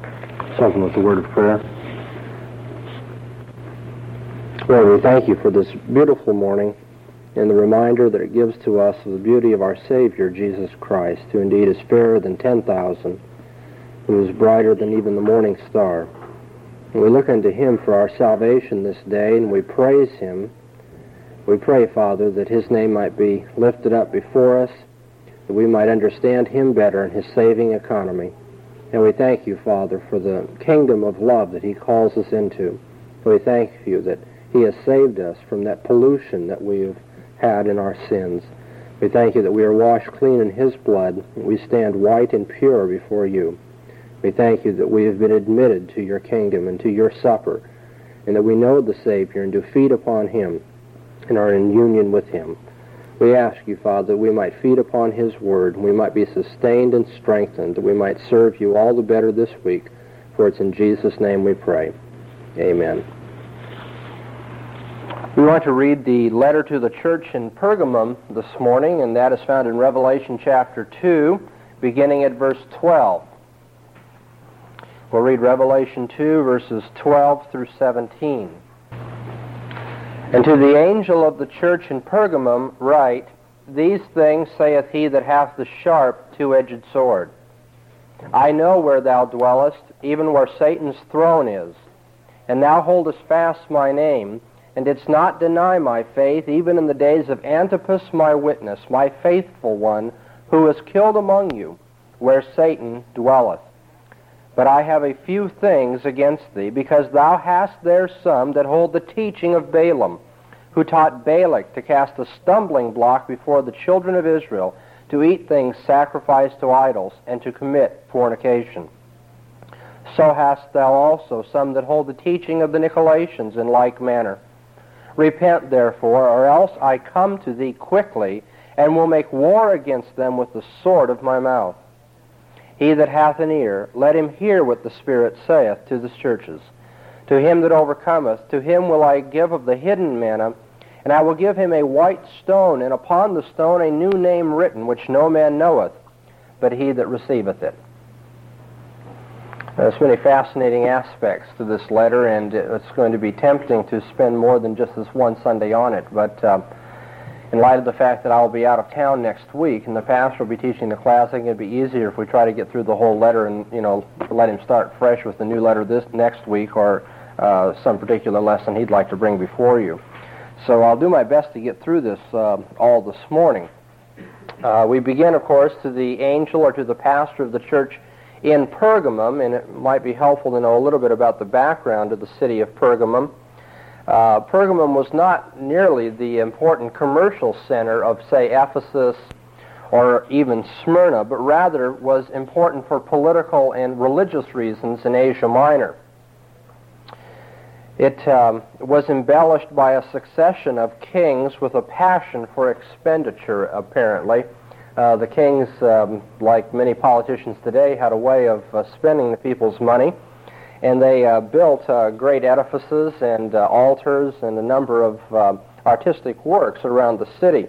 Something with the word of prayer. Lord, we thank you for this beautiful morning and the reminder that it gives to us of the beauty of our Savior, Jesus Christ, who indeed is fairer than 10,000, who is brighter than even the morning star. And we look unto him for our salvation this day, and we praise him. We pray, Father, that his name might be lifted up before us, that we might understand him better and his saving economy. And we thank you, Father, for the kingdom of love that he calls us into. We thank you that he has saved us from that pollution that we have had in our sins. We thank you that we are washed clean in his blood. We stand white and pure before you. We thank you that we have been admitted to your kingdom and to your supper, and that we know the Savior and do feed upon him and are in union with him. We ask you, Father, that we might feed upon his word, and we might be sustained and strengthened, that we might serve you all the better this week. For it's in Jesus' name we pray. Amen. We want to read the letter to the church in Pergamum this morning, and that is found in Revelation chapter 2, beginning at verse 12. We'll read Revelation 2, verses 12 through 17. And to the angel of the church in Pergamum write, These things saith he that hath the sharp two-edged sword. I know where thou dwellest, even where Satan's throne is. And thou holdest fast my name, and didst not deny my faith, even in the days of Antipas my witness, my faithful one, who was killed among you, where Satan dwelleth. But I have a few things against thee, because thou hast there some that hold the teaching of Balaam, who taught Balak to cast a stumbling block before the children of Israel, to eat things sacrificed to idols, and to commit fornication. So hast thou also some that hold the teaching of the Nicolaitans in like manner. Repent therefore, or else I come to thee quickly, and will make war against them with the sword of my mouth. He that hath an ear, let him hear what the Spirit saith to the churches. To him that overcometh, to him will I give of the hidden manna, and I will give him a white stone, and upon the stone a new name written, which no man knoweth, but he that receiveth it. There's many fascinating aspects to this letter, and it's going to be tempting to spend more than just this one Sunday on it, but in light of the fact that I'll be out of town next week, and the pastor will be teaching the class, I think it'd be easier if we try to get through the whole letter and, let him start fresh with the new letter this next week, or some particular lesson he'd like to bring before you. So I'll do my best to get through this all this morning. We begin, of course, to the angel or to the pastor of the church in Pergamum, and it might be helpful to know a little bit about the background of the city of Pergamum. Pergamum was not nearly the important commercial center of, say, Ephesus or even Smyrna, but rather was important for political and religious reasons in Asia Minor. It was embellished by a succession of kings with a passion for expenditure, apparently. The kings, like many politicians today, had a way of spending the people's money. And they built great edifices and altars and a number of artistic works around the city.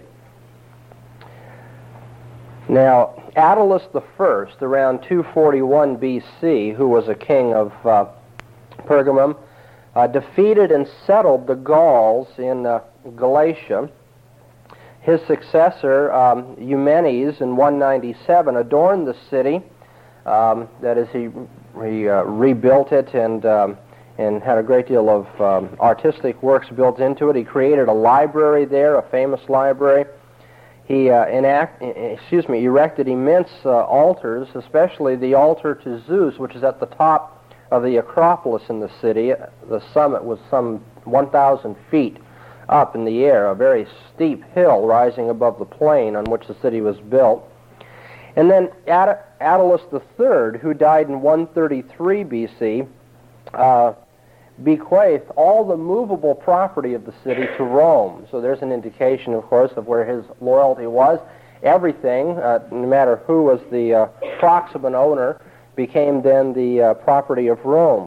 Now, Attalus I, around 241 B.C., who was a king of Pergamum, defeated and settled the Gauls in Galatia. His successor, Eumenes, in 197, adorned the city. That is, he rebuilt it and had a great deal of artistic works built into it. He created a library there, a famous library. He erected immense altars, especially the altar to Zeus, which is at the top of the Acropolis in the city. The summit was some 1,000 feet up in the air, a very steep hill rising above the plain on which the city was built. And then Attalus III, who died in 133 B.C., bequeathed all the movable property of the city to Rome. So there's an indication, of course, of where his loyalty was. Everything, no matter who was the proximate owner, became then the property of Rome.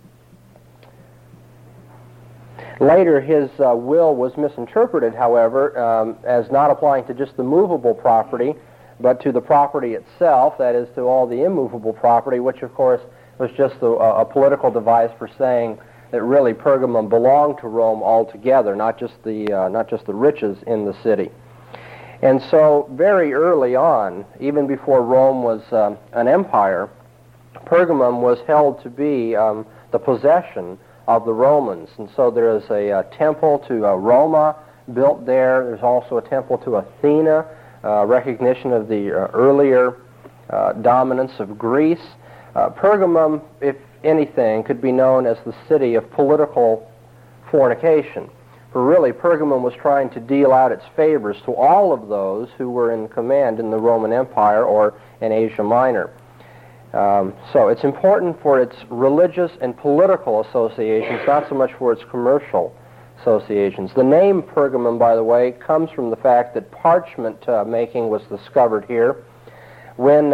Later, his will was misinterpreted, however, as not applying to just the movable property, but to the property itself, that is, to all the immovable property, which, of course, was just a political device for saying that really Pergamum belonged to Rome altogether, not just the riches in the city. And so very early on, even before Rome was an empire, Pergamum was held to be the possession of the Romans. And so there is a temple to Roma built there. There's also a temple to Athena, recognition of the earlier dominance of Greece. Pergamum, if anything, could be known as the city of political fornication. For really, Pergamum was trying to deal out its favors to all of those who were in command in the Roman Empire or in Asia Minor. So it's important for its religious and political associations, not so much for its commercial associations. The name Pergamum, by the way, comes from the fact that parchment making was discovered here when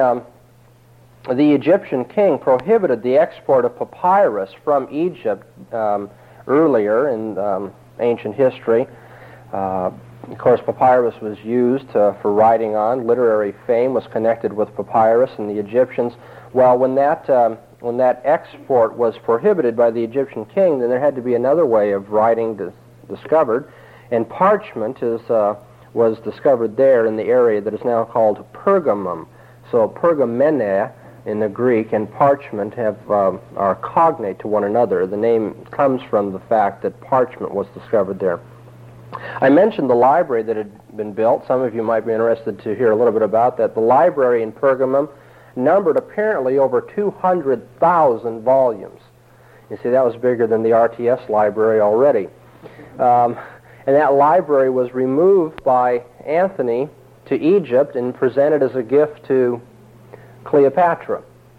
the Egyptian king prohibited the export of papyrus from Egypt earlier in ancient history. Of course, papyrus was used for writing on. Literary fame was connected with papyrus and the Egyptians. Well, when that export was prohibited by the Egyptian king, then there had to be another way of writing discovered, and parchment was discovered there in the area that is now called Pergamum. So pergamene in the Greek and parchment are cognate to one another. The name comes from the fact that parchment was discovered there. I mentioned the library that had been built. Some of you might be interested to hear a little bit about that. The library in Pergamum numbered apparently over 200,000 volumes. You see, that was bigger than the RTS library already. And that library was removed by Antony to Egypt and presented as a gift to Cleopatra.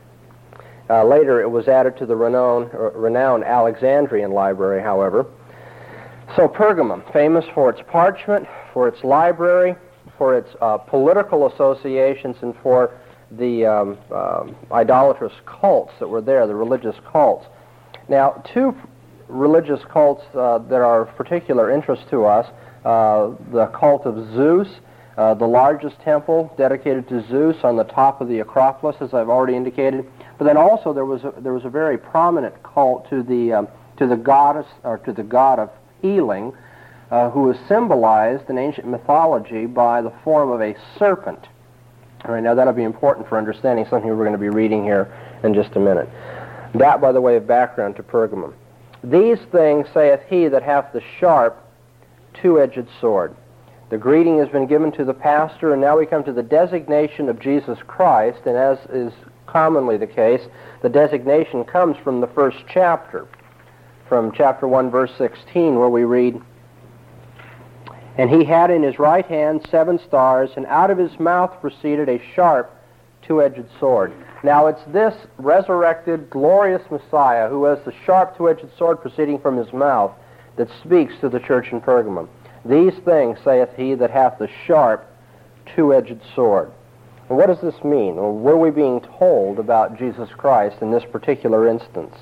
Later it was added to the renowned Alexandrian library, however. So Pergamum, famous for its parchment, for its library, for its political associations, and for the idolatrous cults that were there, the religious cults. Now, two religious cults that are of particular interest to us, the cult of Zeus, the largest temple dedicated to Zeus on the top of the Acropolis, as I've already indicated. But then also there was a very prominent cult to the goddess, or to the god of healing, who was symbolized in ancient mythology by the form of a serpent. All right, now that'll be important for understanding something we're going to be reading here in just a minute. That, by the way, of background to Pergamum. These things saith he that hath the sharp, two-edged sword. The greeting has been given to the pastor, and now we come to the designation of Jesus Christ, and as is commonly the case, the designation comes from the first chapter, from chapter 1, verse 16, where we read, And he had in his right hand 7 stars, and out of his mouth proceeded a sharp, two-edged sword. Now it's this resurrected, glorious Messiah who has the sharp, two-edged sword proceeding from his mouth that speaks to the church in Pergamum. These things saith he that hath the sharp, two-edged sword. And what does this mean? Or what are we being told about Jesus Christ in this particular instance?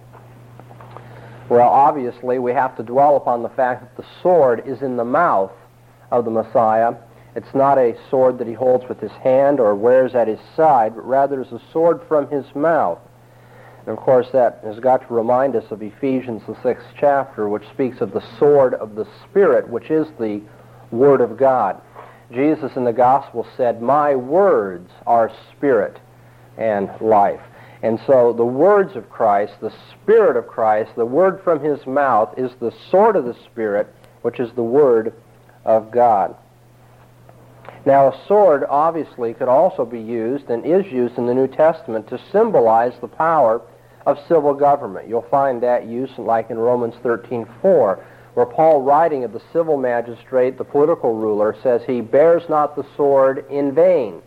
Well, obviously, we have to dwell upon the fact that the sword is in the mouth of the Messiah. It's not a sword that he holds with his hand or wears at his side, but rather is a sword from his mouth. And of course, that has got to remind us of Ephesians, the 6th chapter, which speaks of the sword of the Spirit, which is the Word of God. Jesus in the Gospel said, My words are spirit and life. And so the words of Christ, the Spirit of Christ, the word from his mouth is the sword of the Spirit, which is the Word of God. Now, a sword obviously could also be used and is used in the New Testament to symbolize the power of civil government. You'll find that use like in Romans 13:4, where Paul, writing of the civil magistrate, the political ruler, says he bears not the sword in vain.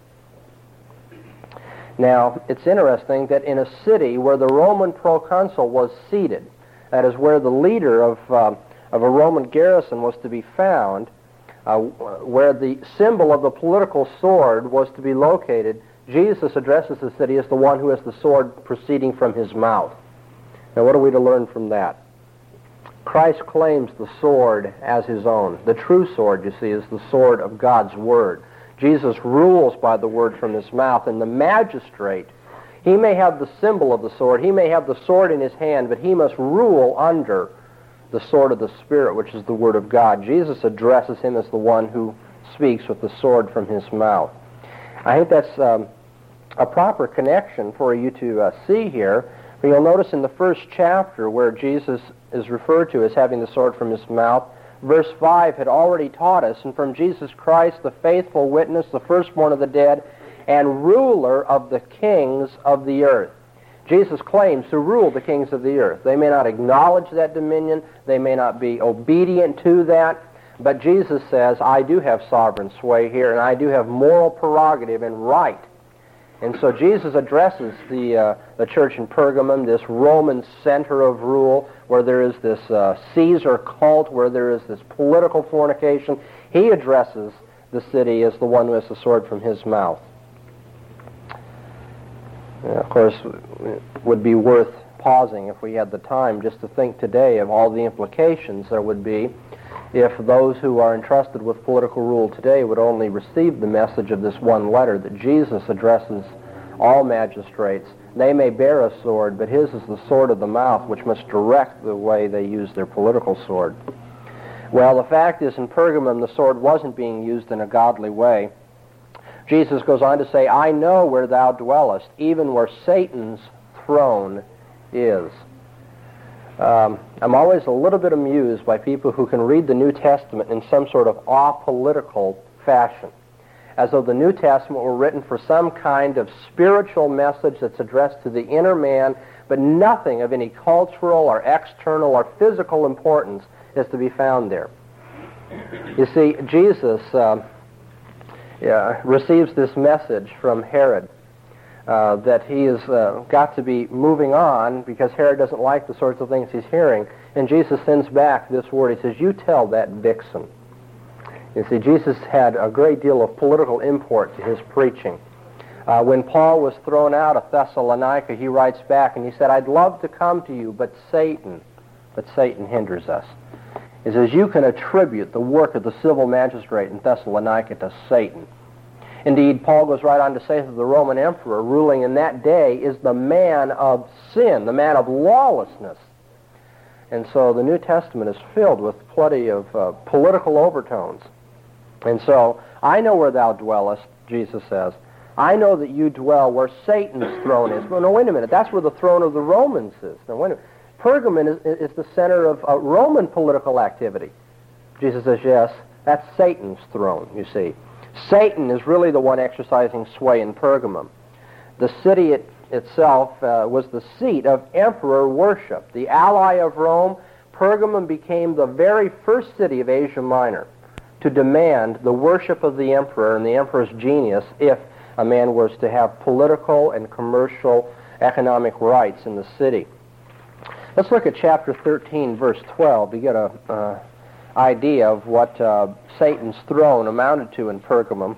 Now, it's interesting that in a city where the Roman proconsul was seated, that is where the leader of a Roman garrison was to be found, where the symbol of the political sword was to be located, Jesus addresses the city as the one who has the sword proceeding from his mouth. Now, what are we to learn from that? Christ claims the sword as his own. The true sword, you see, is the sword of God's Word. Jesus rules by the word from his mouth, and the magistrate He may have the symbol of the sword, he may have the sword in his hand, but he must rule under the sword of the Spirit, which is the Word of God. Jesus addresses him as the one who speaks with the sword from his mouth. I think that's a proper connection for you to see here. But you'll notice in the first chapter where Jesus is referred to as having the sword from his mouth, verse 5 had already taught us, and from Jesus Christ, the faithful witness, the firstborn of the dead, and ruler of the kings of the earth. Jesus claims to rule the kings of the earth. They may not acknowledge that dominion, they may not be obedient to that, but Jesus says, I do have sovereign sway here, and I do have moral prerogative and right. And so Jesus addresses the church in Pergamum, this Roman center of rule, where there is this Caesar cult, where there is this political fornication. He addresses the city as the one who has the sword from his mouth. Of course, it would be worth pausing if we had the time just to think today of all the implications there would be if those who are entrusted with political rule today would only receive the message of this one letter that Jesus addresses all magistrates. They may bear a sword, but his is the sword of the mouth, which must direct the way they use their political sword. Well, the fact is, in Pergamum, the sword wasn't being used in a godly way. Jesus goes on to say, I know where thou dwellest, even where Satan's throne is. I'm always a little bit amused by people who can read the New Testament in some sort of apolitical fashion, as though the New Testament were written for some kind of spiritual message that's addressed to the inner man, but nothing of any cultural or external or physical importance is to be found there. You see, Jesus receives this message from Herod that he has got to be moving on because Herod doesn't like the sorts of things he's hearing. And Jesus sends back this word. He says, you tell that vixen. You see, Jesus had a great deal of political import to his preaching. When Paul was thrown out of Thessalonica, he writes back and he said, I'd love to come to you, but Satan hinders us. He says, you can attribute the work of the civil magistrate in Thessalonica to Satan. Indeed, Paul goes right on to say that the Roman emperor ruling in that day is the man of sin, the man of lawlessness. And so the New Testament is filled with plenty of political overtones. And so, I know where thou dwellest, Jesus says. I know that you dwell where Satan's throne is. Well, no, wait a minute. That's where the throne of the Romans is. Now, wait a minute. Pergamon is the center of Roman political activity. Jesus says, yes, that's Satan's throne, you see. Satan is really the one exercising sway in Pergamum. The city itself was the seat of emperor worship. The ally of Rome, Pergamum became the very first city of Asia Minor to demand the worship of the emperor and the emperor's genius if a man was to have political and commercial economic rights in the city. Let's look at chapter 13, verse 12 to get an idea of what Satan's throne amounted to in Pergamum.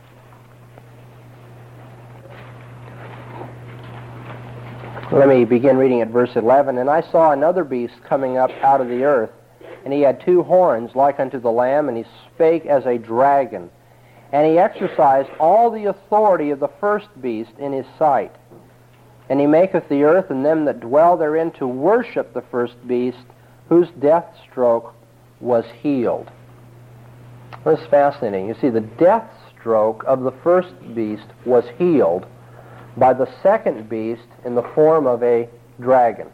Let me begin reading at verse 11. And I saw another beast coming up out of the earth, and he had 2 horns like unto the Lamb, and he spake as a dragon. And he exercised all the authority of the first beast in his sight. And he maketh the earth and them that dwell therein to worship the first beast, whose death stroke was healed. This is fascinating. You see, the death stroke of the first beast was healed by the second beast in the form of a dragon.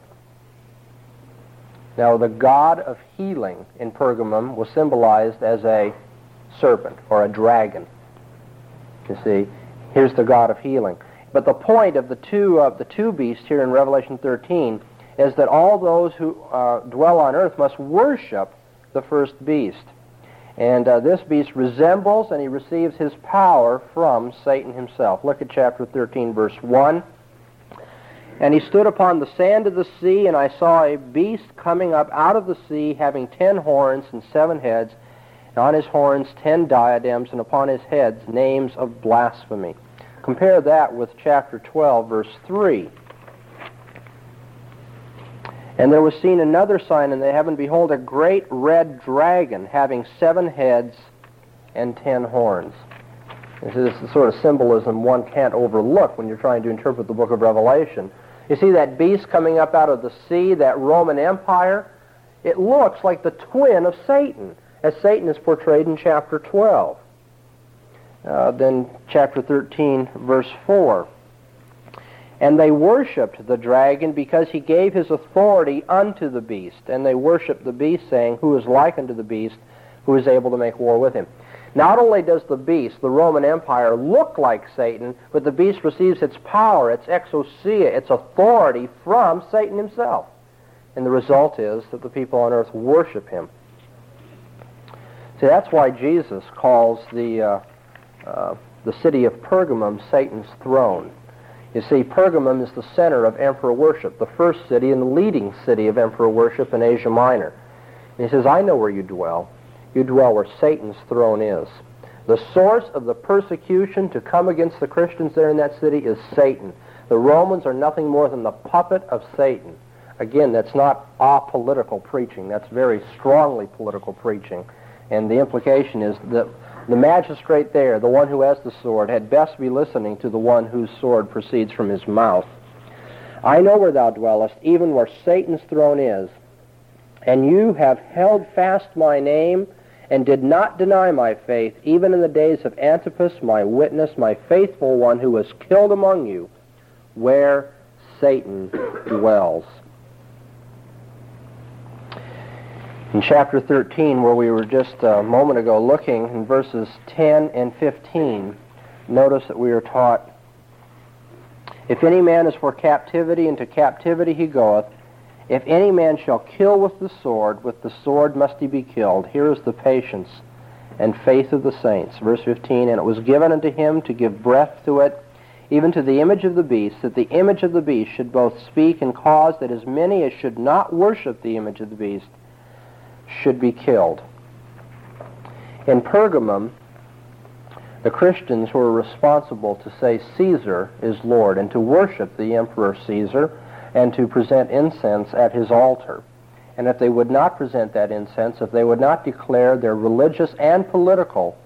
Now, the god of healing in Pergamum was symbolized as a serpent or a dragon. You see, here's the god of healing. But the point of the two beasts here in Revelation 13 is that all those who dwell on earth must worship the first beast. And this beast resembles and he receives his power from Satan himself. Look at chapter 13, verse 1. And he stood upon the sand of the sea, and I saw a beast coming up out of the sea, having 10 horns and 7 heads, and on his horns 10 diadems, and upon his heads names of blasphemy. Compare that with chapter 12, verse 3. And there was seen another sign in the heaven, behold, a great red dragon, having 7 heads and 10 horns. This is the sort of symbolism one can't overlook when you're trying to interpret the book of Revelation. You see that beast coming up out of the sea, that Roman Empire? It looks like the twin of Satan, as Satan is portrayed in chapter 12. Then chapter 13, verse 4. And they worshipped the dragon because he gave his authority unto the beast. And they worshipped the beast, saying, Who is like unto the beast, who is able to make war with him? Not only does the beast, the Roman Empire, look like Satan, but the beast receives its power, its exousia, its authority from Satan himself. And the result is that the people on earth worship him. See, that's why Jesus calls the city of Pergamum Satan's throne. You see, Pergamum is the center of emperor worship, the first city and the leading city of emperor worship in Asia Minor. And he says, I know where you dwell. You dwell where Satan's throne is. The source of the persecution to come against the Christians there in that city is Satan. The Romans are nothing more than the puppet of Satan. Again, that's not apolitical preaching. That's very strongly political preaching. And the implication is that the magistrate there, the one who has the sword, had best be listening to the one whose sword proceeds from his mouth. I know where thou dwellest, even where Satan's throne is, and you have held fast my name, and did not deny my faith, even in the days of Antipas, my witness, my faithful one, who was killed among you, where Satan dwells. In chapter 13, where we were just a moment ago looking, in verses 10 and 15, notice that we are taught, If any man is for captivity, into captivity he goeth. If any man shall kill with the sword must he be killed. Here is the patience and faith of the saints. Verse 15, And it was given unto him to give breath to it, even to the image of the beast, that the image of the beast should both speak and cause that as many as should not worship the image of the beast should be killed. In Pergamum, the Christians were responsible to say Caesar is Lord and to worship the Emperor Caesar and to present incense at his altar. And if they would not present that incense, if they would not declare their religious and political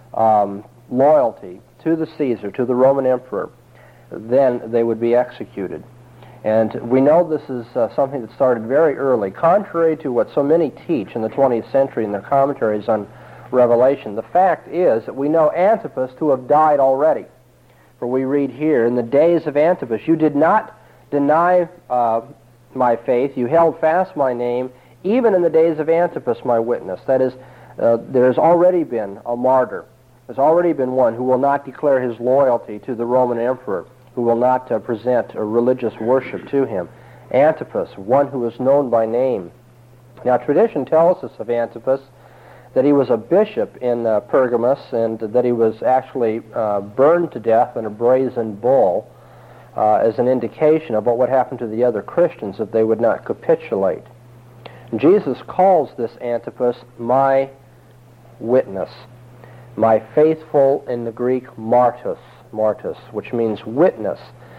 loyalty to the Caesar, to the Roman Emperor, then they would be executed. And we know this is something that started very early. Contrary to what so many teach in the 20th century in their commentaries on Revelation, the fact is that we know Antipas to have died already. For we read here, In the days of Antipas, you did not deny my faith, you held fast my name, even in the days of Antipas, my witness. That is, there has already been a martyr. There's already been one who will not declare his loyalty to the Roman emperor, who will not present a religious worship to him. Antipas, one who is known by name. Now, tradition tells us of Antipas that he was a bishop in Pergamus and that he was actually burned to death in a brazen bull, as an indication of what would happen to the other Christians if they would not capitulate. And Jesus calls this Antipas my witness, my faithful, in the Greek, martus, which means witness.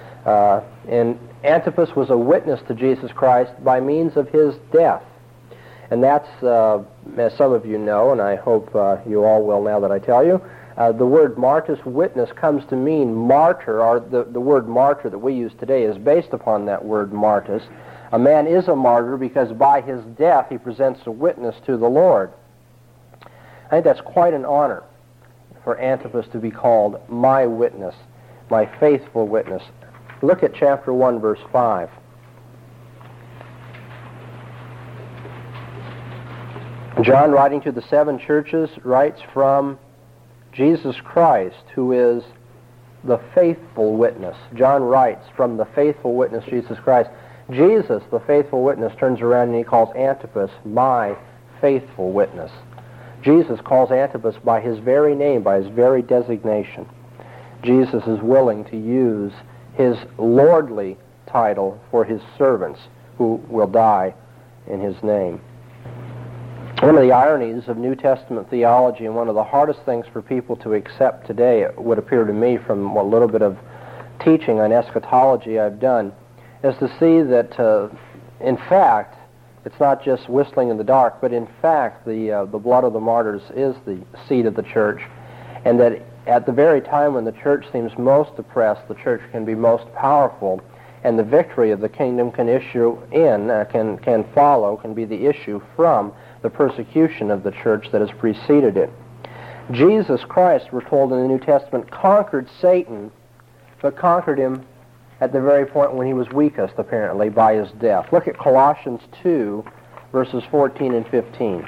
And Antipas was a witness to Jesus Christ by means of his death. And that's, as some of you know, and I hope you all will now that I tell you, the word martus, witness, comes to mean martyr, or the word martyr that we use today is based upon that word martus. A man is a martyr because by his death he presents a witness to the Lord. I think that's quite an honor for Antipas to be called my witness, my faithful witness. Look at chapter 1, verse 5. John, writing to the 7 churches, writes from Jesus Christ, who is the faithful witness. John writes from the faithful witness, Jesus Christ. Jesus, the faithful witness, turns around and he calls Antipas my faithful witness. Jesus calls Antipas by his very name, by his very designation. Jesus is willing to use his lordly title for his servants who will die in his name. One of the ironies of New Testament theology, and one of the hardest things for people to accept today, it would appear to me from what little bit of teaching on eschatology I've done, is to see that, in fact, it's not just whistling in the dark, but in fact the blood of the martyrs is the seed of the church, and that at the very time when the church seems most oppressed, the church can be most powerful, and the victory of the kingdom can be the issue from the persecution of the church that has preceded it. Jesus Christ, we're told in the New Testament, conquered Satan, but conquered him at the very point when he was weakest, apparently, by his death. Look at Colossians 2, verses 14 and 15.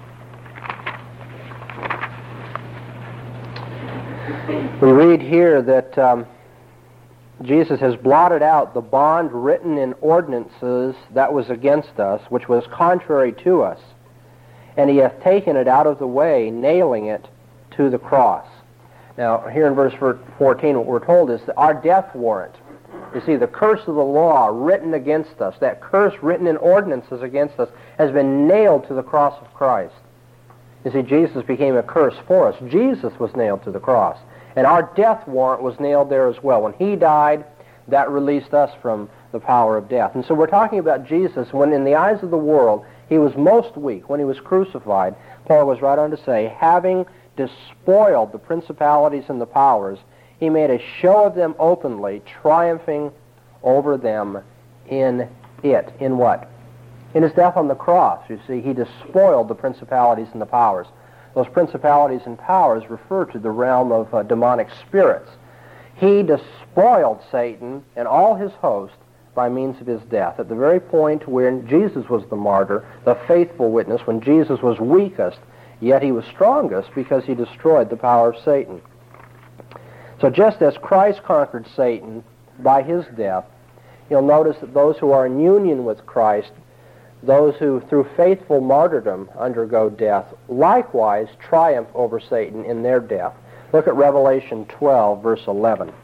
We read here that Jesus has blotted out the bond written in ordinances that was against us, which was contrary to us, and he hath taken it out of the way, nailing it to the cross. Now, here in verse 14, what we're told is that our death warrant, you see, the curse of the law written against us, that curse written in ordinances against us, has been nailed to the cross of Christ. You see, Jesus became a curse for us. Jesus was nailed to the cross. And our death warrant was nailed there as well. When he died, that released us from the power of death. And so we're talking about Jesus when in the eyes of the world he was most weak. When he was crucified, Paul was right on to say, having despoiled the principalities and the powers, he made a show of them openly, triumphing over them in it. In what? In his death on the cross, you see, he despoiled the principalities and the powers. Those principalities and powers refer to the realm of demonic spirits. He despoiled Satan and all his host by means of his death. At the very point when Jesus was the martyr, the faithful witness, when Jesus was weakest, yet he was strongest because he destroyed the power of Satan. So just as Christ conquered Satan by his death, you'll notice that those who are in union with Christ, those who through faithful martyrdom undergo death, likewise triumph over Satan in their death. Look at Revelation 12, verse 11.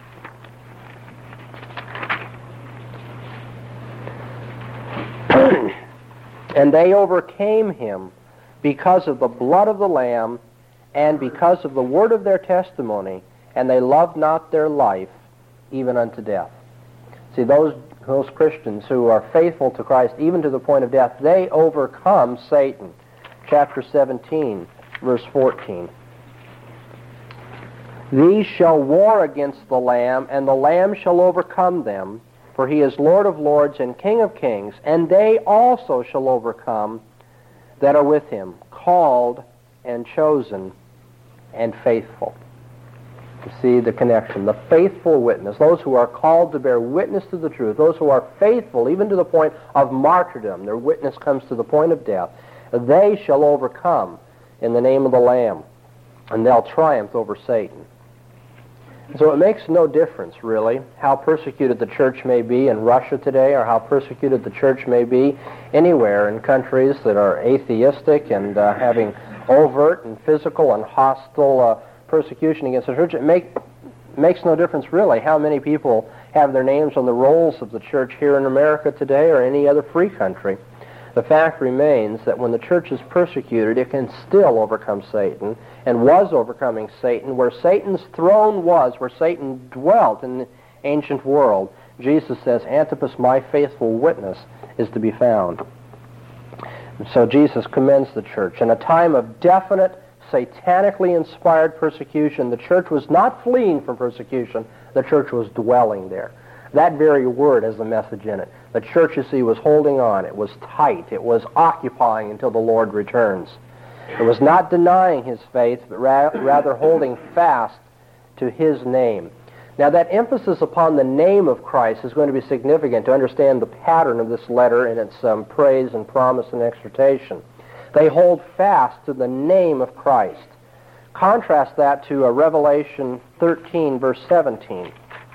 And they overcame him because of the blood of the Lamb and because of the word of their testimony, and they loved not their life even unto death. See, those Christians who are faithful to Christ even to the point of death, they overcome Satan. Chapter 17, verse 14. These shall war against the Lamb, and the Lamb shall overcome them, for he is Lord of lords and King of kings, and they also shall overcome that are with him, called and chosen and faithful. You see the connection. The faithful witness, those who are called to bear witness to the truth, those who are faithful even to the point of martyrdom, their witness comes to the point of death, they shall overcome in the name of the Lamb, and they'll triumph over Satan. So it makes no difference, really, how persecuted the church may be in Russia today or how persecuted the church may be anywhere in countries that are atheistic and having overt and physical and hostile persecution against the church. It makes no difference, really, how many people have their names on the rolls of the church here in America today or any other free country. The fact remains that when the church is persecuted, it can still overcome Satan, and was overcoming Satan. Where Satan's throne was, where Satan dwelt in the ancient world, Jesus says, Antipas, my faithful witness, is to be found. And so Jesus commends the church. In a time of definite, satanically inspired persecution, the church was not fleeing from persecution, the church was dwelling there. That very word has a message in it. The church, you see, was holding on. It was tight. It was occupying until the Lord returns. It was not denying his faith, but rather holding fast to his name. Now, that emphasis upon the name of Christ is going to be significant to understand the pattern of this letter and its praise and promise and exhortation. They hold fast to the name of Christ. Contrast that to Revelation 13, verse 17.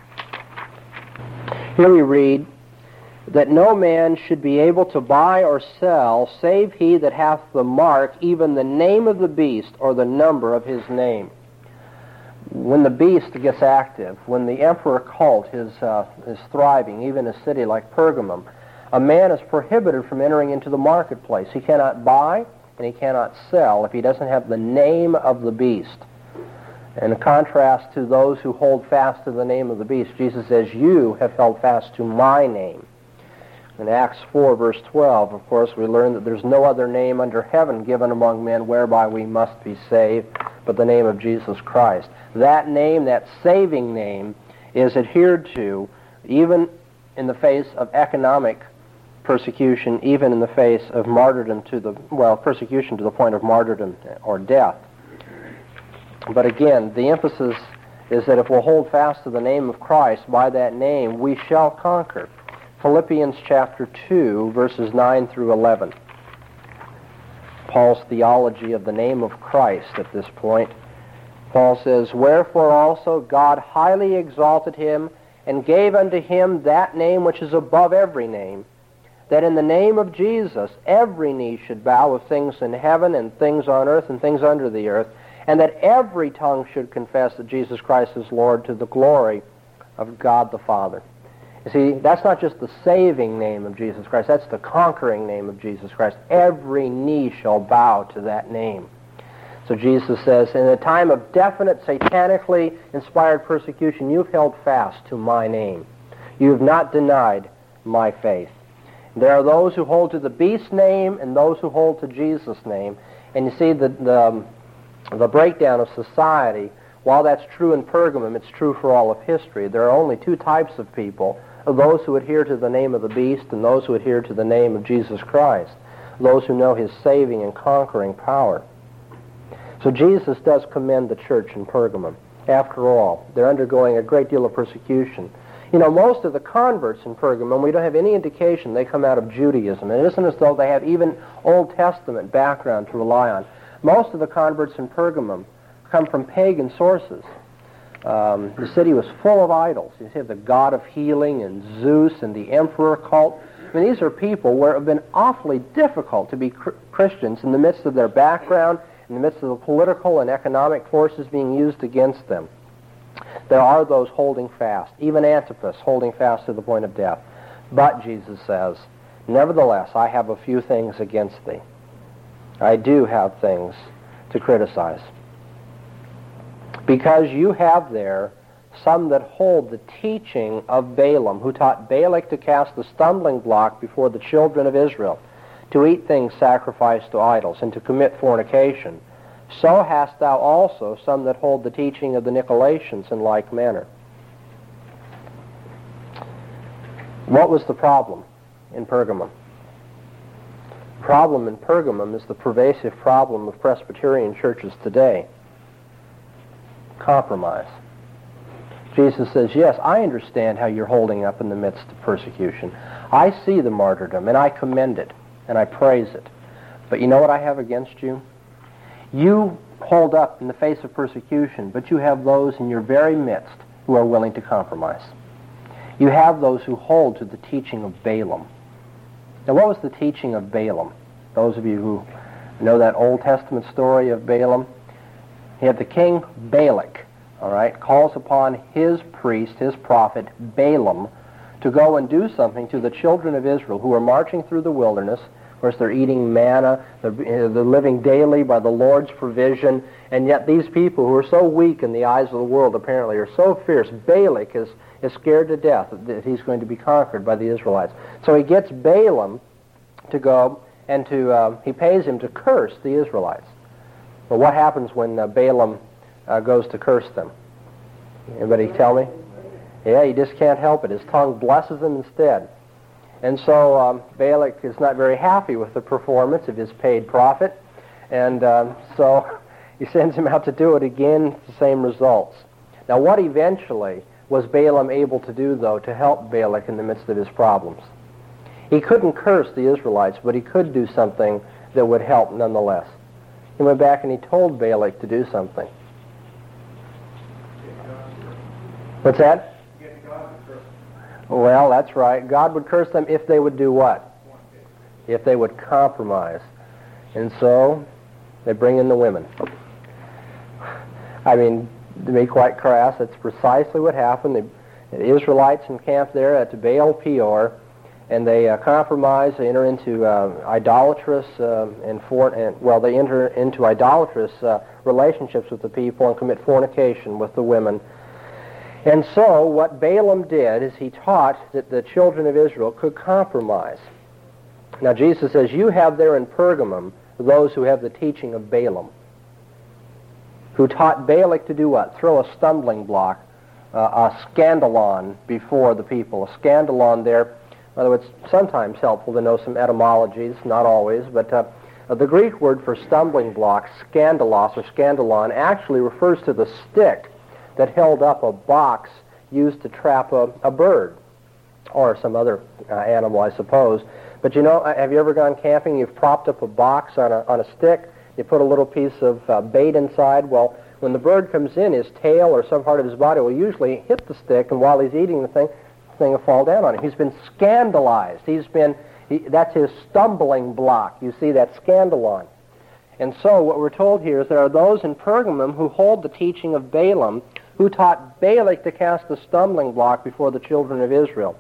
Here we read that no man should be able to buy or sell save he that hath the mark, even the name of the beast or the number of his name. When the beast gets active, when the emperor cult is thriving, even a city like Pergamum, a man is prohibited from entering into the marketplace. He cannot buy and he cannot sell if he doesn't have the name of the beast. And in contrast to those who hold fast to the name of the beast, Jesus says, you have held fast to my name. In Acts 4, verse 12, of course, we learn that there's no other name under heaven given among men whereby we must be saved. but the name of Jesus Christ. That name, that saving name, is adhered to even in the face of economic persecution, even in the face of martyrdom persecution to the point of martyrdom or death. But again, the emphasis is that if we'll hold fast to the name of Christ, by that name we shall conquer. Philippians chapter 2, verses 9 through 11. Paul's theology of the name of Christ at this point. Paul says, "Wherefore also God highly exalted him, and gave unto him that name which is above every name, that in the name of Jesus every knee should bow of things in heaven and things on earth and things under the earth, and that every tongue should confess that Jesus Christ is Lord, to the glory of God the Father." You see, that's not just the saving name of Jesus Christ, that's the conquering name of Jesus Christ. Every knee shall bow to that name. So Jesus says, in a time of definite satanically inspired persecution, you've held fast to my name. You have not denied my faith. There are those who hold to the beast's name and those who hold to Jesus' name. And you see the breakdown of society, while that's true in Pergamum, it's true for all of history. There are only two types of people, those who adhere to the name of the beast and those who adhere to the name of Jesus Christ, those who know his saving and conquering power. So Jesus does commend the church in Pergamum. After all, they're undergoing a great deal of persecution. You know, most of the converts in Pergamum, we don't have any indication they come out of Judaism. It isn't as though they have even Old Testament background to rely on. Most of the converts in Pergamum come from pagan sources. The city was full of idols. You see the god of healing and Zeus and the emperor cult. I mean, these are people where it would have been awfully difficult to be Christians in the midst of their background, in the midst of the political and economic forces being used against them. There are those holding fast, even Antipas holding fast to the point of death. But, Jesus says, nevertheless, I have a few things against thee. I do have things to criticize. Because you have there some that hold the teaching of Balaam, who taught Balak to cast the stumbling block before the children of Israel, to eat things sacrificed to idols, and to commit fornication. So hast thou also some that hold the teaching of the Nicolaitans in like manner. What was the problem in Pergamum? The problem in Pergamum is the pervasive problem of Presbyterian churches today. Compromise. Jesus says, yes, I understand how you're holding up in the midst of persecution. I see the martyrdom, and I commend it, and I praise it. But you know what I have against you? You hold up in the face of persecution, but you have those in your very midst who are willing to compromise. You have those who hold to the teaching of Balaam. Now, what was the teaching of Balaam? Those of you who know that Old Testament story of Balaam, he had the king Balak, all right, calls upon his priest, his prophet, Balaam, to go and do something to the children of Israel who are marching through the wilderness. Of course, they're eating manna, they're living daily by the Lord's provision, and yet these people who are so weak in the eyes of the world apparently are so fierce. Balak is scared to death that he's going to be conquered by the Israelites. So he gets Balaam to go and he pays him to curse the Israelites. Well, what happens when Balaam goes to curse them? Anybody tell me? Yeah, he just can't help it. His tongue blesses them instead. And so Balak is not very happy with the performance of his paid prophet, and so he sends him out to do it again, the same results. Now, what eventually was Balaam able to do, though, to help Balak in the midst of his problems? He couldn't curse the Israelites, but he could do something that would help nonetheless. He went back and he told Balak to do something. What's that? Well, that's right. God would curse them if they would do what? If they would compromise. And so they bring in the women. I mean, to be quite crass, that's precisely what happened. The Israelites encamped there at Baal Peor, and they compromise. They enter into idolatrous they enter into idolatrous relationships with the people and commit fornication with the women. And so what Balaam did is he taught that the children of Israel could compromise. Now Jesus says, you have there in Pergamum those who have the teaching of Balaam. who taught Balak to do what? Throw a stumbling block, a scandalon before the people. A scandalon there, by the way, it's sometimes helpful to know some etymologies, not always, but the Greek word for stumbling block, scandalos or scandalon, actually refers to the stick that held up a box used to trap a bird or some other animal, I suppose. But you know, have you ever gone camping? You've propped up a box on a stick. You put a little piece of bait inside. Well, when the bird comes in, his tail or some part of his body will usually hit the stick, and while he's eating the thing will fall down on him. He's been scandalized. That's his stumbling block. You see, that scandalon. And so what we're told here is there are those in Pergamum who hold the teaching of Balaam, who taught Balak to cast a stumbling block before the children of Israel.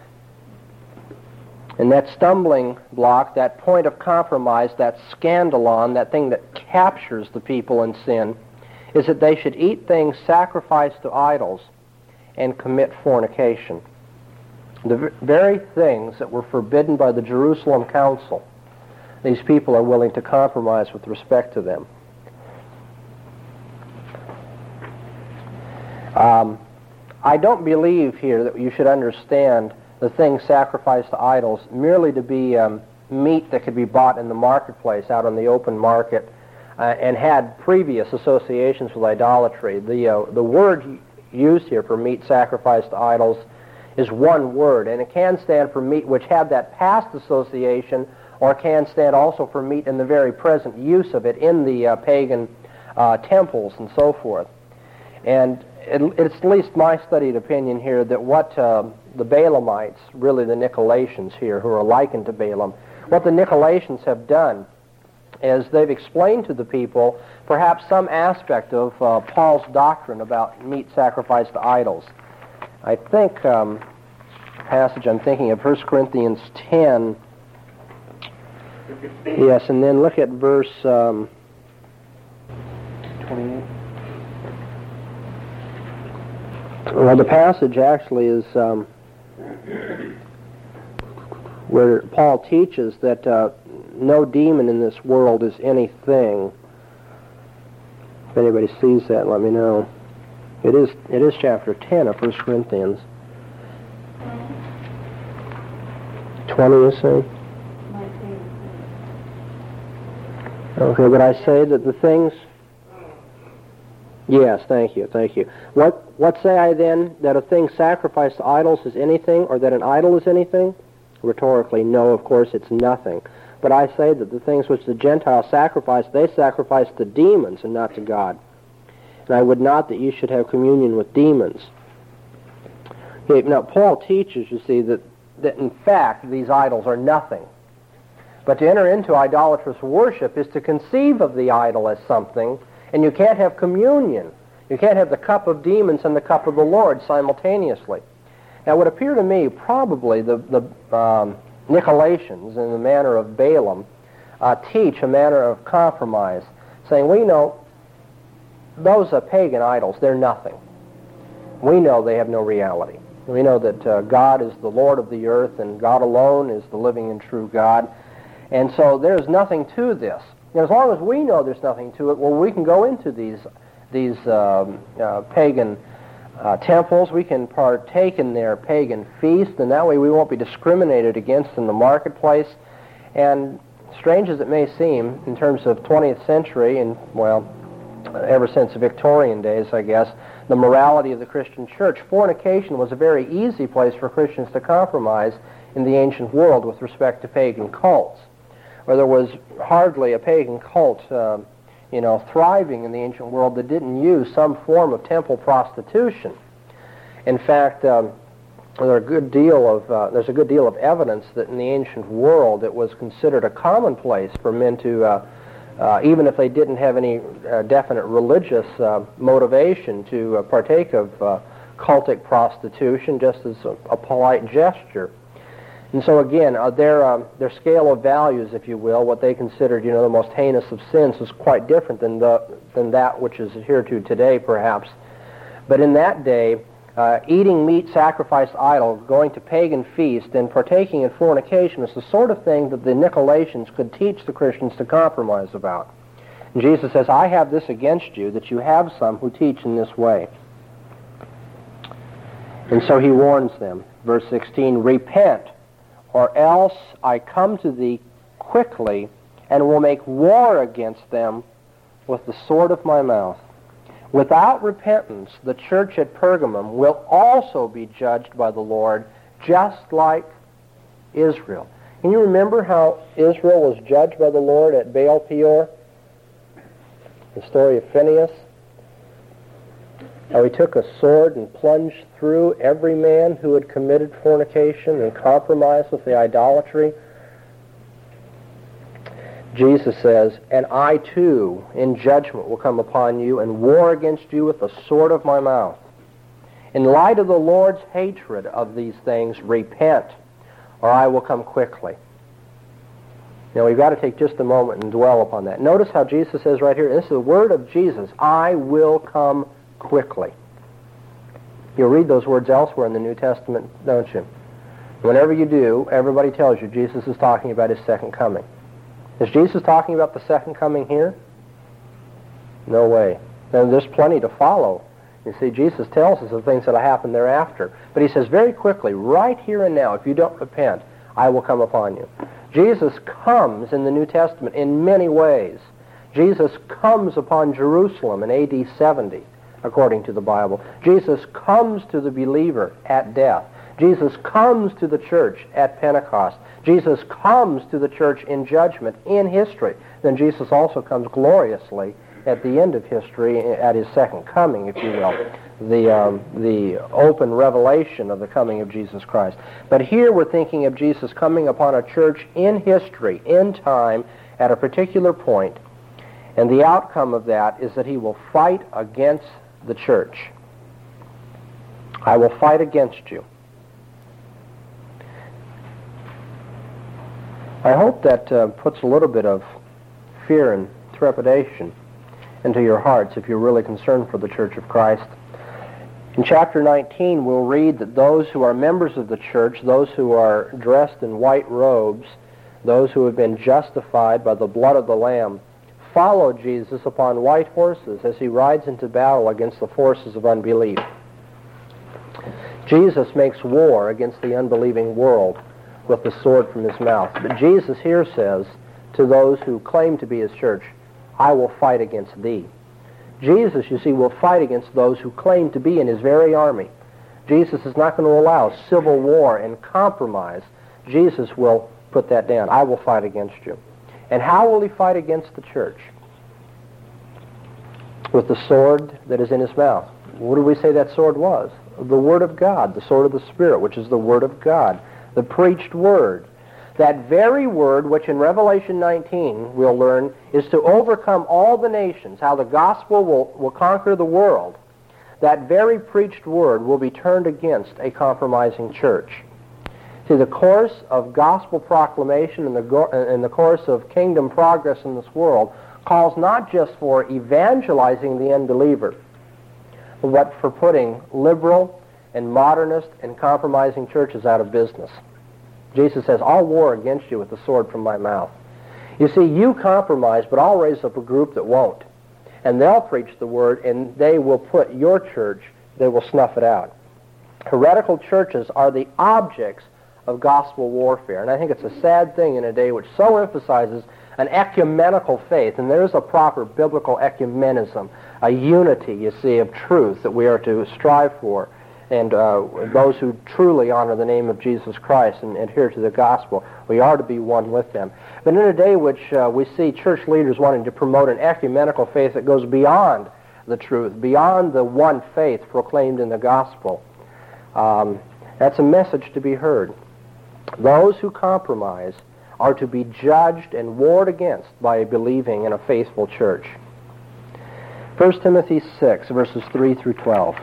And that stumbling block, that point of compromise, that scandalon, that thing that captures the people in sin, is that they should eat things sacrificed to idols and commit fornication. The very things that were forbidden by the Jerusalem Council, these people are willing to compromise with respect to them. I don't believe here that you should understand the things sacrificed to idols merely to be meat that could be bought in the marketplace, out on the open market, and had previous associations with idolatry. The word used here for meat sacrificed to idols is one word, and it can stand for meat which had that past association, or can stand also for meat in the very present use of it in the pagan temples and so forth. And it's at least my studied opinion here that what the Balaamites, really the Nicolaitans here, who are likened to Balaam, what the Nicolaitans have done is they've explained to the people perhaps some aspect of Paul's doctrine about meat sacrificed to idols. I think the passage I'm thinking of, 1 Corinthians 10, yes, and then look at verse 28. Well, the passage actually is where Paul teaches that no demon in this world is anything. If anybody sees that, let me know. It is chapter 10 of 1 Corinthians. 20, you say? 19. Okay, but I say that the things... Yes, thank you. What say I then? That a thing sacrificed to idols is anything, or that an idol is anything? Rhetorically, no, of course it's nothing. But I say that the things which the Gentiles sacrifice, they sacrifice to demons and not to God. And I would not that you should have communion with demons. Okay, now, Paul teaches, you see, that in fact these idols are nothing. But to enter into idolatrous worship is to conceive of the idol as something, and you can't have communion. You can't have the cup of demons and the cup of the Lord simultaneously. Now, it would appear to me probably the Nicolaitans, in the manner of Balaam, teach a manner of compromise, saying, we know those pagan idols, they're nothing. We know they have no reality. We know that God is the Lord of the earth, and God alone is the living and true God. And so there's nothing to this. And as long as we know there's nothing to it, well, we can go into these pagan temples. We can partake in their pagan feast, and that way we won't be discriminated against in the marketplace. And strange as it may seem, in terms of 20th century, and, well, ever since Victorian days, I guess, the morality of the Christian church, fornication was a very easy place for Christians to compromise in the ancient world with respect to pagan cults, where there was hardly a pagan cult thriving in the ancient world that didn't use some form of temple prostitution. In fact, there's a good deal of evidence that in the ancient world it was considered a commonplace for men to, even if they didn't have any definite religious motivation, to partake of cultic prostitution just as a polite gesture. And so again, their scale of values, if you will, what they considered, the most heinous of sins, was quite different than that which is hereto today, perhaps. But in that day, eating meat sacrificed to idols, going to pagan feast, and partaking in fornication was the sort of thing that the Nicolaitans could teach the Christians to compromise about. And Jesus says, I have this against you, that you have some who teach in this way. And so he warns them. Verse 16, repent, or else I come to thee quickly and will make war against them with the sword of my mouth. Without repentance, the church at Pergamum will also be judged by the Lord, just like Israel. Can you remember how Israel was judged by the Lord at Baal Peor? The story of Phinehas. How he took a sword and plunged through every man who had committed fornication and compromised with the idolatry. Jesus says, and I too, in judgment, will come upon you and war against you with the sword of my mouth. In light of the Lord's hatred of these things, repent, or I will come quickly. Now, we've got to take just a moment and dwell upon that. Notice how Jesus says right here, this is the word of Jesus, I will come quickly. You'll read those words elsewhere in the New Testament, don't you? Whenever you do, everybody tells you Jesus is talking about his second coming. Is Jesus talking about the second coming here? No way. Now, there's plenty to follow. You see, Jesus tells us of things that will happen thereafter. But he says very quickly, right here and now, if you don't repent, I will come upon you. Jesus comes in the New Testament in many ways. Jesus comes upon Jerusalem in A.D. 70, according to the Bible. Jesus comes to the believer at death. Jesus comes to the church at Pentecost. Jesus comes to the church in judgment in history. Then Jesus also comes gloriously at the end of history at his second coming, if you will, the open revelation of the coming of Jesus Christ. But here we're thinking of Jesus coming upon a church in history, in time, at a particular point, and the outcome of that is that he will fight against the church. I will fight against you. I hope that puts a little bit of fear and trepidation into your hearts if you're really concerned for the Church of Christ. In chapter 19, we'll read that those who are members of the church, those who are dressed in white robes, those who have been justified by the blood of the Lamb, follow Jesus upon white horses as he rides into battle against the forces of unbelief. Jesus makes war against the unbelieving world with the sword from his mouth. But Jesus here says to those who claim to be his church, I will fight against thee. Jesus, you see, will fight against those who claim to be in his very army. Jesus is not going to allow civil war and compromise. Jesus will put that down. I will fight against you. And how will he fight against the church? With the sword that is in his mouth. What do we say that sword was? The Word of God, the sword of the Spirit, which is the Word of God, the preached Word. That very Word, which in Revelation 19 we'll learn, is to overcome all the nations, how the gospel will conquer the world. That very preached Word will be turned against a compromising church. See, the course of gospel proclamation and the course of kingdom progress in this world calls not just for evangelizing the unbeliever, but for putting liberal and modernist and compromising churches out of business. Jesus says, I'll war against you with the sword from my mouth. You see, you compromise, but I'll raise up a group that won't. And they'll preach the word, and they will put your church, they will snuff it out. Heretical churches are the objects of gospel warfare. And I think it's a sad thing in a day which so emphasizes an ecumenical faith, and there is a proper biblical ecumenism, a unity, you see, of truth that we are to strive for. And those who truly honor the name of Jesus Christ and adhere to the gospel, we are to be one with them. But in a day which we see church leaders wanting to promote an ecumenical faith that goes beyond the truth, beyond the one faith proclaimed in the gospel, that's a message to be heard. Those who compromise are to be judged and warred against by a believing and a faithful church. 1 Timothy 6, verses 3 through 12.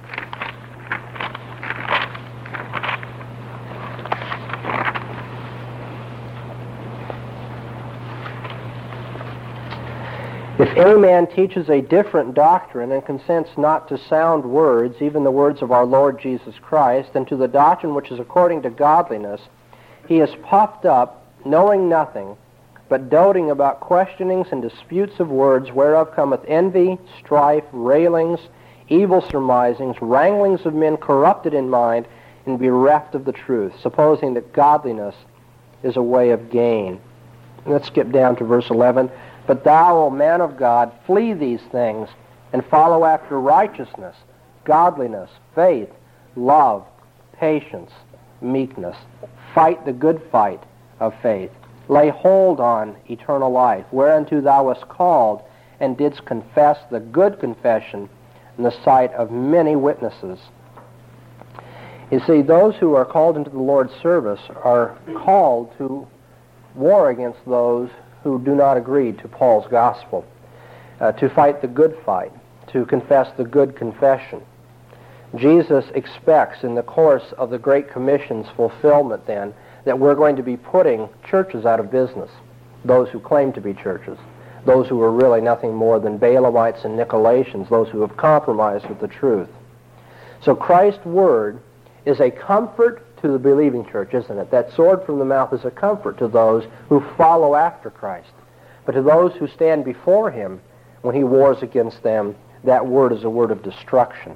If any man teaches a different doctrine and consents not to sound words, even the words of our Lord Jesus Christ, and to the doctrine which is according to godliness, he is puffed up, knowing nothing, but doting about questionings and disputes of words, whereof cometh envy, strife, railings, evil surmisings, wranglings of men corrupted in mind, and bereft of the truth, supposing that godliness is a way of gain. Let's skip down to verse 11. But thou, O man of God, flee these things, and follow after righteousness, godliness, faith, love, patience, meekness. Fight the good fight of faith. Lay hold on eternal life, whereunto thou wast called, and didst confess the good confession in the sight of many witnesses. You see, those who are called into the Lord's service are called to war against those who do not agree to Paul's gospel, to fight the good fight, to confess the good confession. Jesus expects in the course of the Great Commission's fulfillment then that we're going to be putting churches out of business, those who claim to be churches, those who are really nothing more than Balaamites and Nicolaitans, those who have compromised with the truth. So Christ's word is a comfort to the believing church, isn't it? That sword from the mouth is a comfort to those who follow after Christ. But to those who stand before him when he wars against them, that word is a word of destruction.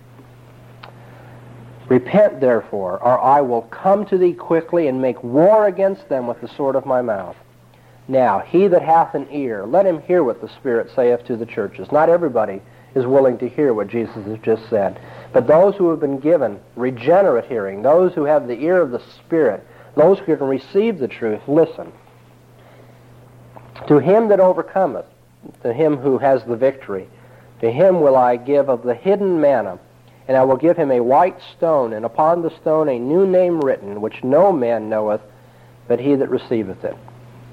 Repent, therefore, or I will come to thee quickly and make war against them with the sword of my mouth. Now, he that hath an ear, let him hear what the Spirit saith to the churches. Not everybody is willing to hear what Jesus has just said. But those who have been given regenerate hearing, those who have the ear of the Spirit, those who can receive the truth, listen. To him that overcometh, to him who has the victory, to him will I give of the hidden manna, and I will give him a white stone, and upon the stone a new name written, which no man knoweth, but he that receiveth it.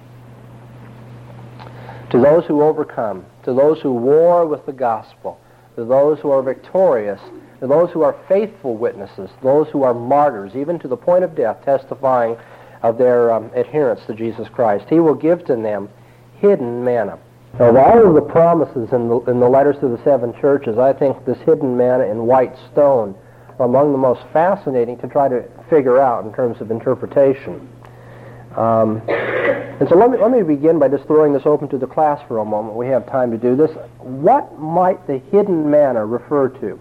To those who overcome, to those who war with the gospel, to those who are victorious, to those who are faithful witnesses, those who are martyrs, even to the point of death, testifying of their adherence to Jesus Christ, he will give to them hidden manna. Of all of the promises in the letters to the seven churches, I think this hidden manna and white stone are among the most fascinating to try to figure out in terms of interpretation. And so let me begin by just throwing this open to the class for a moment. We have time to do this. What might the hidden manna refer to?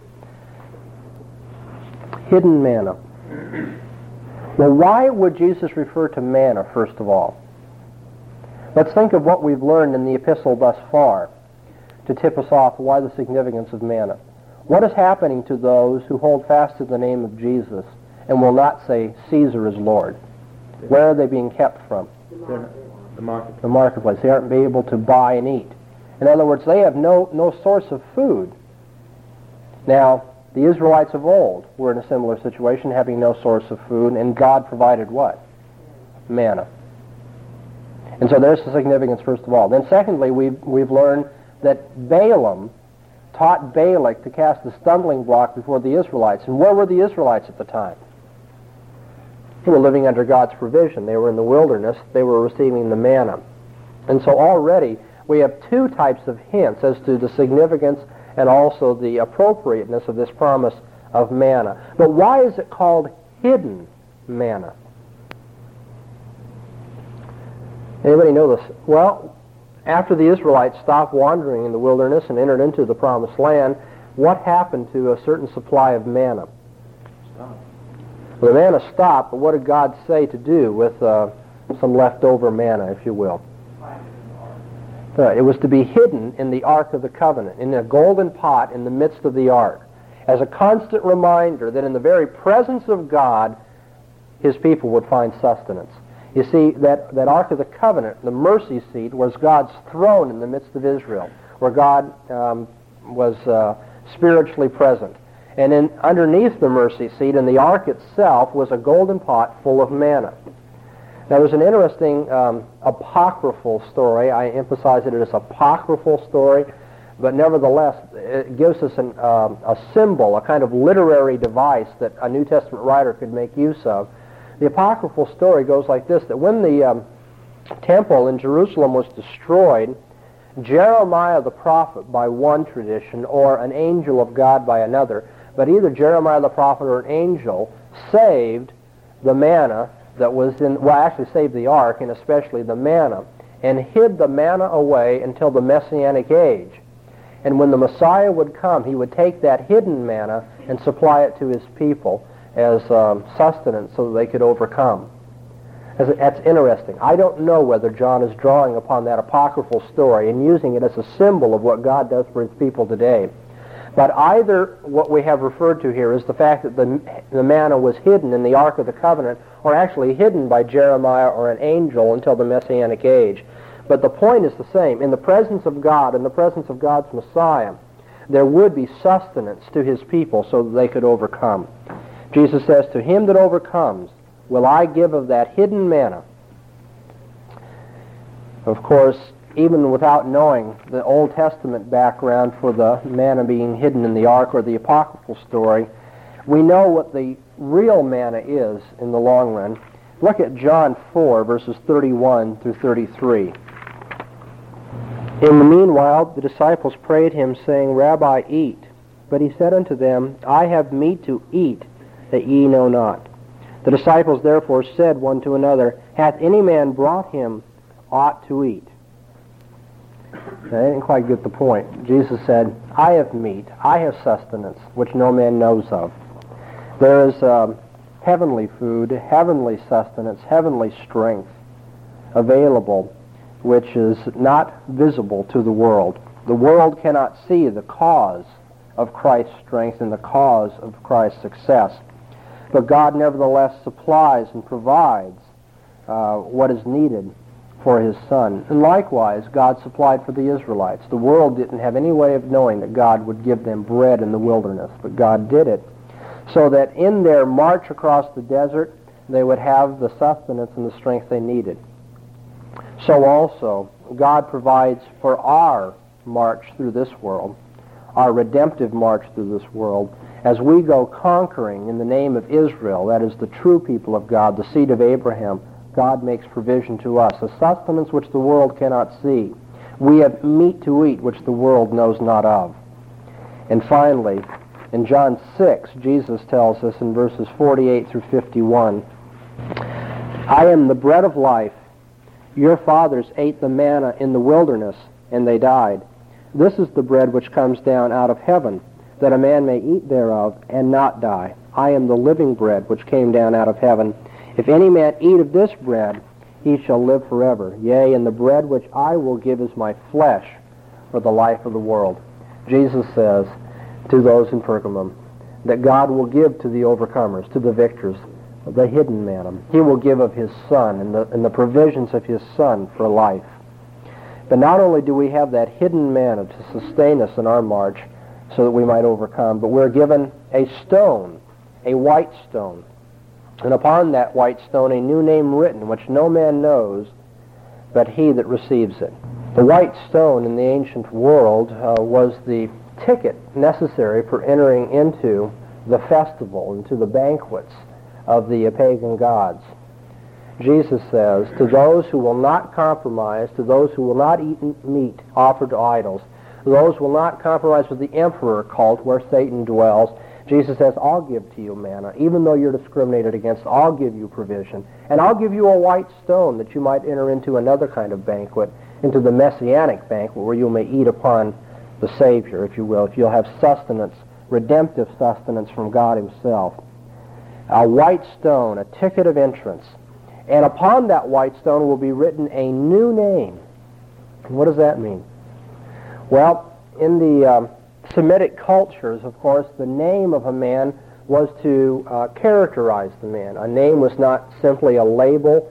Hidden manna. Well, why would Jesus refer to manna, first of all? Let's think of what we've learned in the epistle thus far to tip us off why the significance of manna. What is happening to those who hold fast to the name of Jesus and will not say Caesar is Lord? Where are they being kept from? The marketplace. The marketplace. They aren't able to buy and eat. In other words, they have no source of food. Now, the Israelites of old were in a similar situation, having no source of food, and God provided what? Manna. And so there's the significance, first of all. Then secondly, we've learned that Balaam taught Balak to cast the stumbling block before the Israelites. And where were the Israelites at the time? They were living under God's provision. They were in the wilderness. They were receiving the manna. And so already we have two types of hints as to the significance and also the appropriateness of this promise of manna. But why is it called hidden manna? Anybody know this? Well, after the Israelites stopped wandering in the wilderness and entered into the promised land, what happened to a certain supply of manna? Well, the manna stopped, but what did God say to do with some leftover manna, if you will? It was to be hidden in the Ark of the Covenant, in a golden pot in the midst of the Ark, as a constant reminder that in the very presence of God, his people would find sustenance. You see, that Ark of the Covenant, the mercy seat, was God's throne in the midst of Israel, where God was spiritually present. And underneath the mercy seat, in the ark itself, was a golden pot full of manna. Now, there's an interesting apocryphal story. I emphasize that it is an apocryphal story, but nevertheless, it gives us a symbol, a kind of literary device that a New Testament writer could make use of. The apocryphal story goes like this, that when the temple in Jerusalem was destroyed, Jeremiah the prophet by one tradition, or an angel of God by another, but either Jeremiah the prophet or an angel saved the manna that was in, well, actually saved the ark, and especially the manna. and hid the manna away until the Messianic age. And when the Messiah would come, he would take that hidden manna and supply it to his people as sustenance so that they could overcome. That's interesting. I don't know whether John is drawing upon that apocryphal story and using it as a symbol of what God does for his people today. But either what we have referred to here is the fact that the manna was hidden in the Ark of the Covenant, or actually hidden by Jeremiah or an angel until the Messianic age. But the point is the same. In the presence of God, in the presence of God's Messiah, there would be sustenance to his people so that they could overcome. Jesus says, "To him that overcomes will I give of that hidden manna." Of course, even without knowing the Old Testament background for the manna being hidden in the ark or the apocryphal story, we know what the real manna is in the long run. Look at John 4, verses 31 through 33. "In the meanwhile the disciples prayed him, saying, Rabbi, eat. But he said unto them, I have meat to eat that ye know not. The disciples therefore said one to another, Hath any man brought him aught to eat? They didn't quite get the point. Jesus said, I have meat, I have sustenance, which no man knows of. There is heavenly food, heavenly sustenance, heavenly strength available, which is not visible to the world. The world cannot see the cause of Christ's strength and the cause of Christ's success. But God nevertheless supplies and provides what is needed for his Son. And likewise, God supplied for the Israelites. The world didn't have any way of knowing that God would give them bread in the wilderness, but God did it, so that in their march across the desert, they would have the sustenance and the strength they needed. So also, God provides for our march through this world, our redemptive march through this world, as we go conquering in the name of Israel, that is the true people of God, the seed of Abraham. God makes provision to us, a sustenance which the world cannot see. We have meat to eat which the world knows not of. And finally, in John 6, Jesus tells us in verses 48 through 51, I am the bread of life. Your fathers ate the manna in the wilderness, and they died. This is the bread which comes down out of heaven, that a man may eat thereof and not die. I am the living bread which came down out of heaven. If any man eat of this bread, he shall live forever. Yea, and the bread which I will give is my flesh for the life of the world. Jesus says to those in Pergamum that God will give to the overcomers, to the victors, the hidden manna. He will give of his Son and the provisions of his Son for life. But not only do we have that hidden manna to sustain us in our march so that we might overcome, but we're given a stone, a white stone, and upon that white stone a new name written, which no man knows but he that receives it. The white stone in the ancient world was the ticket necessary for entering into the festival, into the banquets of the pagan gods. Jesus says, to those who will not compromise, to those who will not eat meat offered to idols, those who will not compromise with the emperor cult where Satan dwells, Jesus says, I'll give to you manna. Even though you're discriminated against, I'll give you provision. And I'll give you a white stone that you might enter into another kind of banquet, into the messianic banquet where you may eat upon the Savior, if you will, if you'll have sustenance, redemptive sustenance from God himself. A white stone, a ticket of entrance. And upon that white stone will be written a new name. What does that mean? Well, in the Semitic cultures, of course, the name of a man was to characterize the man. A name was not simply a label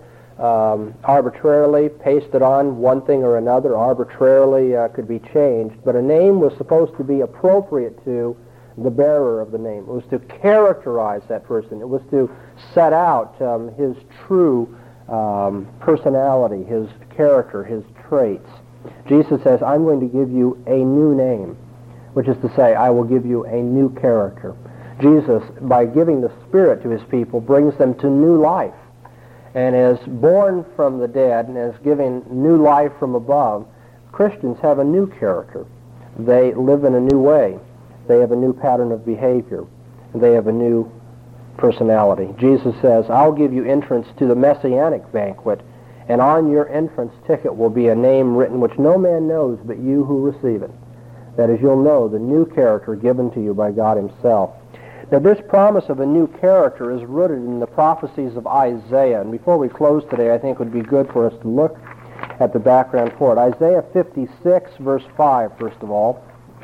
arbitrarily pasted on one thing or another, arbitrarily could be changed, but a name was supposed to be appropriate to the bearer of the name. It was to characterize that person. It was to set out his true personality, his character, his traits. Jesus says, I'm going to give you a new name, which is to say, I will give you a new character. Jesus, by giving the Spirit to his people, brings them to new life. And as born from the dead and as giving new life from above, Christians have a new character. They live in a new way. They have a new pattern of behavior. They have a new personality. Jesus says, I'll give you entrance to the messianic banquet, and on your entrance ticket will be a name written which no man knows but you who receive it. That is, you'll know the new character given to you by God himself. Now, this promise of a new character is rooted in the prophecies of Isaiah. And before we close today, I think it would be good for us to look at the background for it. Isaiah 56, verse 5, first of all.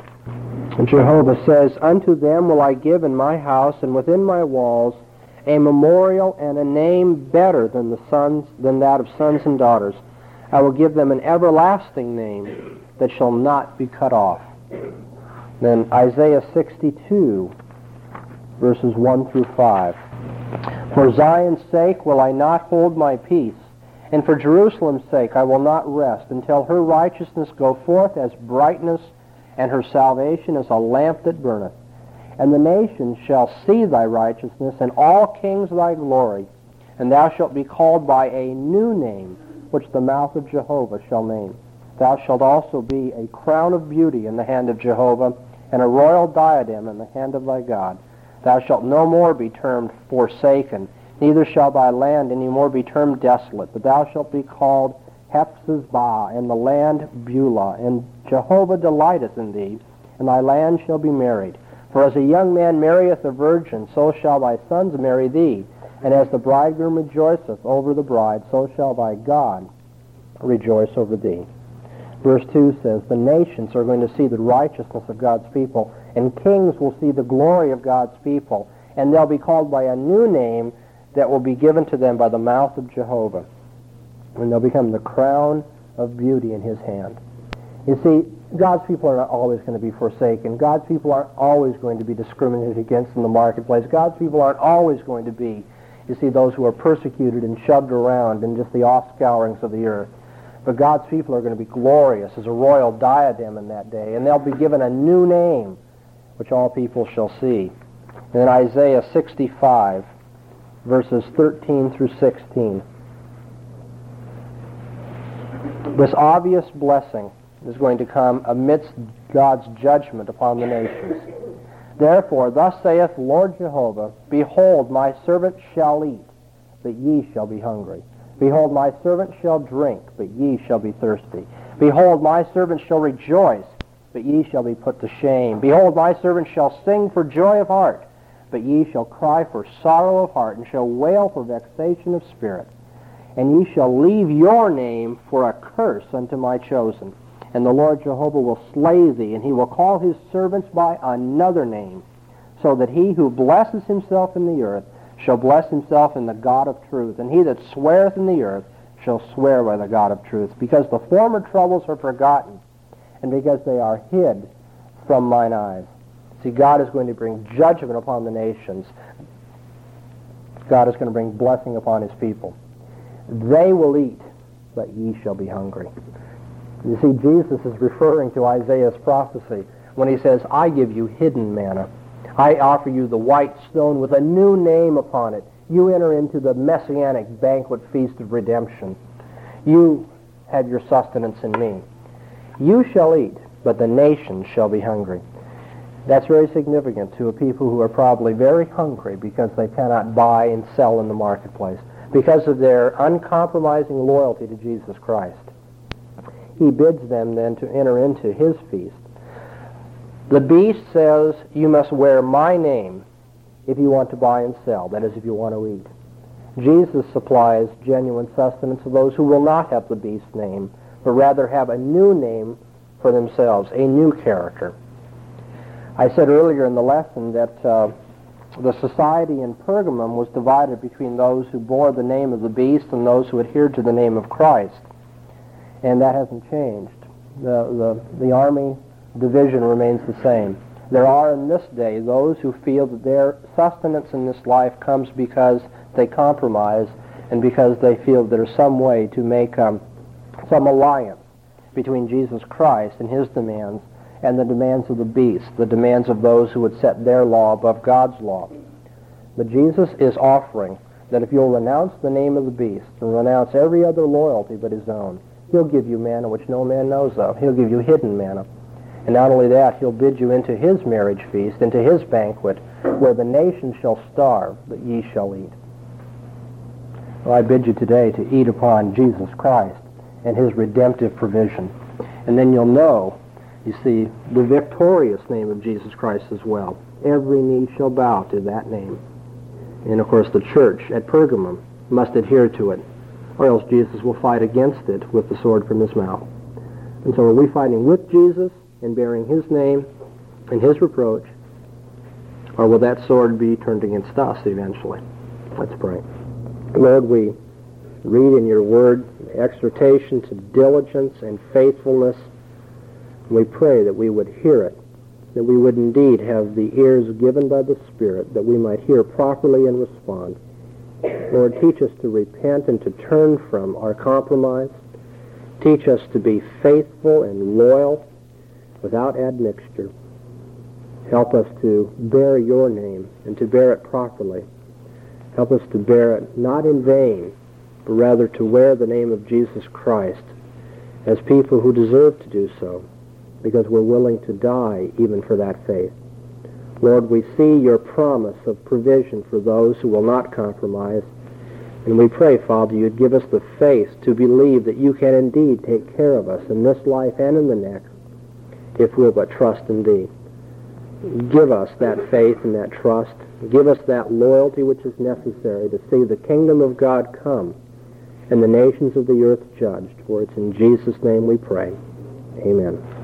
And Jehovah says, "Unto them will I give in my house and within my walls a memorial and a name better than that of sons and daughters. I will give them an everlasting name that shall not be cut off." Then Isaiah 62, verses 1 through 5. "For Zion's sake will I not hold my peace, and for Jerusalem's sake I will not rest, until her righteousness go forth as brightness, and her salvation as a lamp that burneth. And the nations shall see thy righteousness, and all kings thy glory. And thou shalt be called by a new name, which the mouth of Jehovah shall name. Thou shalt also be a crown of beauty in the hand of Jehovah, and a royal diadem in the hand of thy God. Thou shalt no more be termed forsaken, neither shall thy land any more be termed desolate, but thou shalt be called Hephzibah, and the land Beulah, and Jehovah delighteth in thee, and thy land shall be married. For as a young man marrieth a virgin, so shall thy sons marry thee, and as the bridegroom rejoiceth over the bride, so shall thy God rejoice over thee." Verse 2 says, the nations are going to see the righteousness of God's people, and kings will see the glory of God's people, and they'll be called by a new name that will be given to them by the mouth of Jehovah. And they'll become the crown of beauty in his hand. You see, God's people are not always going to be forsaken. God's people aren't always going to be discriminated against in the marketplace. God's people aren't always going to be, you see, those who are persecuted and shoved around in just the offscourings of the earth. But God's people are going to be glorious as a royal diadem in that day, and they'll be given a new name, which all people shall see. And in Isaiah 65, verses 13 through 16. This obvious blessing is going to come amidst God's judgment upon the nations. "Therefore, thus saith Lord Jehovah, Behold, my servant shall eat, but ye shall be hungry. Behold, my servant shall drink, but ye shall be thirsty. Behold, my servant shall rejoice, but ye shall be put to shame. Behold, my servant shall sing for joy of heart, but ye shall cry for sorrow of heart, and shall wail for vexation of spirit. And ye shall leave your name for a curse unto my chosen. And the Lord Jehovah will slay thee, and he will call his servants by another name, so that he who blesses himself in the earth shall bless himself in the God of truth, and he that sweareth in the earth shall swear by the God of truth, because the former troubles are forgotten, and because they are hid from mine eyes." See, God is going to bring judgment upon the nations. God is going to bring blessing upon his people. "They will eat, but ye shall be hungry." You see, Jesus is referring to Isaiah's prophecy when he says, "I give you hidden manna. I offer you the white stone with a new name upon it. You enter into the messianic banquet feast of redemption. You have your sustenance in me. You shall eat, but the nations shall be hungry." That's very significant to a people who are probably very hungry because they cannot buy and sell in the marketplace, because of their uncompromising loyalty to Jesus Christ. He bids them then to enter into his feast. The beast says, "You must wear my name if you want to buy and sell," that is, if you want to eat. Jesus supplies genuine sustenance to those who will not have the beast's name, but rather have a new name for themselves, a new character. I said earlier in the lesson that the society in Pergamum was divided between those who bore the name of the beast and those who adhered to the name of Christ. And that hasn't changed. The army division remains the same. There are in this day those who feel that their sustenance in this life comes because they compromise and because they feel there's some way to make some alliance between Jesus Christ and his demands and the demands of the beast, the demands of those who would set their law above God's law. But Jesus is offering that if you'll renounce the name of the beast and renounce every other loyalty but his own, he'll give you manna which no man knows of. He'll give you hidden manna. And not only that, he'll bid you into his marriage feast, into his banquet, where the nations shall starve, but ye shall eat. Well, I bid you today to eat upon Jesus Christ and his redemptive provision. And then you'll know, you see, the victorious name of Jesus Christ as well. Every knee shall bow to that name. And of course the church at Pergamum must adhere to it, or else Jesus will fight against it with the sword from his mouth. And so are we fighting with Jesus and bearing his name and his reproach, or will that sword be turned against us eventually? Let's pray. Lord, we read in your word exhortation to diligence and faithfulness. We pray that we would hear it, that we would indeed have the ears given by the Spirit, that we might hear properly and respond. Lord, teach us to repent and to turn from our compromise. Teach us to be faithful and loyal without admixture. Help us to bear your name and to bear it properly. Help us to bear it not in vain, but rather to wear the name of Jesus Christ as people who deserve to do so, because we're willing to die even for that faith. Lord, we see your promise of provision for those who will not compromise, and we pray, Father, you'd give us the faith to believe that you can indeed take care of us in this life and in the next, if we'll but trust in thee. Give us that faith and that trust. Give us that loyalty which is necessary to see the kingdom of God come and the nations of the earth judged. For it's in Jesus' name we pray. Amen.